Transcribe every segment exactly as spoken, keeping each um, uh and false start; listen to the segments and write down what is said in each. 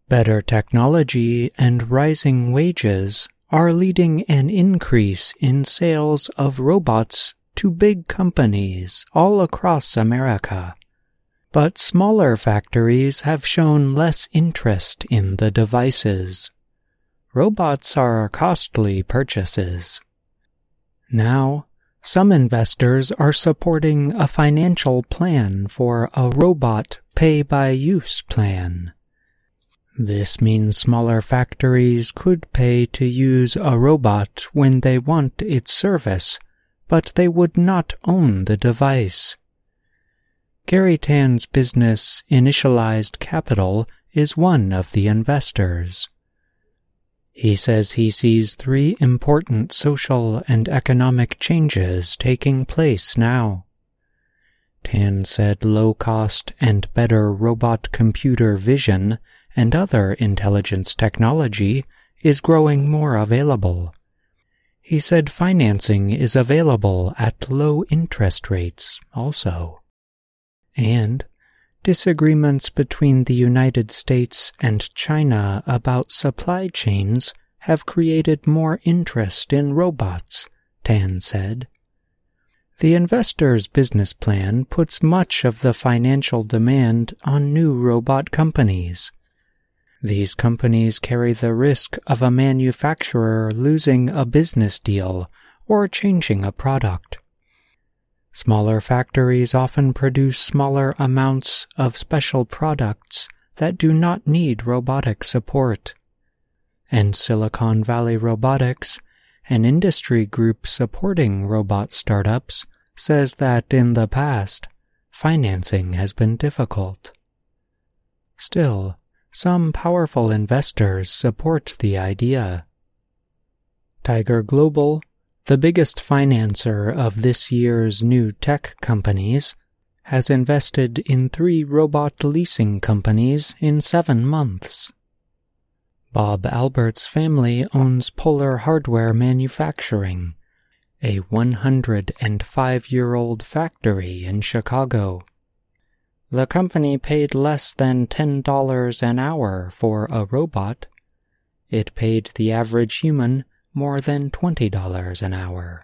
Better technology and rising wages are leading an increase in sales of robots to big companies all across America. But smaller factories have shown less interest in the devices. Robots are costly purchases. Now, some investors are supporting a financial plan for a robot pay-by-use plan. This means smaller factories could pay to use a robot when they want its service, but they would not own the device. Gary Tan's business Initialized Capital is one of the investors. He says he sees three important social and economic changes taking place now. Tan said low-cost and better robot computer vision and other intelligence technology is growing more available. He said financing is available at low interest rates also. And disagreements between the United States and China about supply chains have created more interest in robots, Tan said. The investor's business plan puts much of the financial demand on new robot companies. These companies carry the risk of a manufacturer losing a business deal or changing a product. Smaller factories often produce smaller amounts of special products that do not need robotic support. And Silicon Valley Robotics, an industry group supporting robot startups, says that in the past, financing has been difficult. Still, some powerful investors support the idea. Tiger Global, the biggest financer of this year's new tech companies, has invested in three robot leasing companies in seven months. Bob Albert's family owns Polar Hardware Manufacturing, a one hundred five year old factory in Chicago. The company paid less than ten dollars an hour for a robot. It paid the average human more than twenty dollars an hour.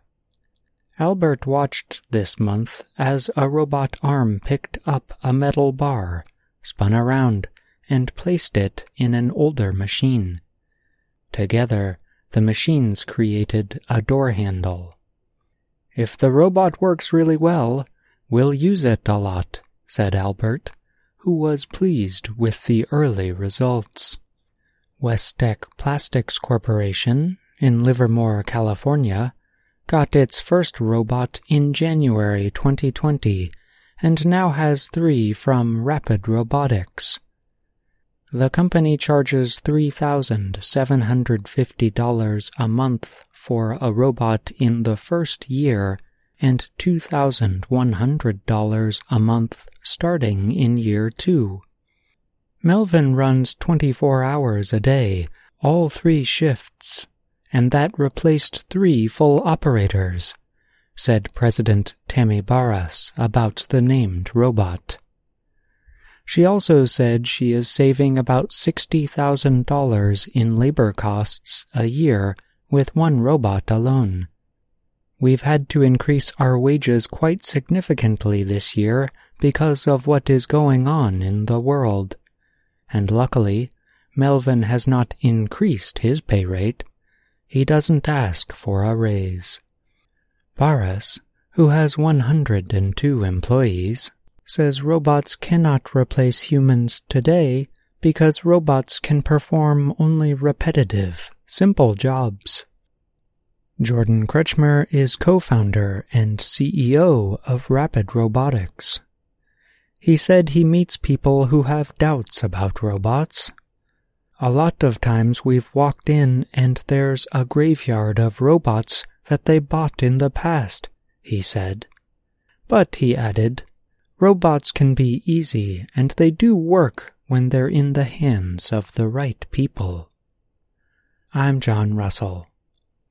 Albert watched this month as a robot arm picked up a metal bar, spun around, and placed it in an older machine. Together, the machines created a door handle. "If the robot works really well, we'll use it a lot," said Albert, who was pleased with the early results. Westech Plastics Corporation, in Livermore, California, got its first robot in January twenty twenty and now has three from Rapid Robotics. The company charges three thousand seven hundred fifty dollars a month for a robot in the first year and two thousand one hundred dollars a month starting in year two. Melvin runs twenty-four hours a day, all three shifts, and that replaced three full operators, said President Tammy Barras about the named robot. She also said she is saving about sixty thousand dollars in labor costs a year with one robot alone. "We've had to increase our wages quite significantly this year because of what is going on in the world. And luckily, Melvin has not increased his pay rate. He doesn't ask for a raise." Barras, who has one hundred two employees, says robots cannot replace humans today because robots can perform only repetitive, simple jobs. Jordan Kretschmer is co-founder and C E O of Rapid Robotics. He said he meets people who have doubts about robots. "A lot of times we've walked in and there's a graveyard of robots that they bought in the past," he said. But, he added, robots can be easy and they do work when they're in the hands of the right people. I'm John Russell.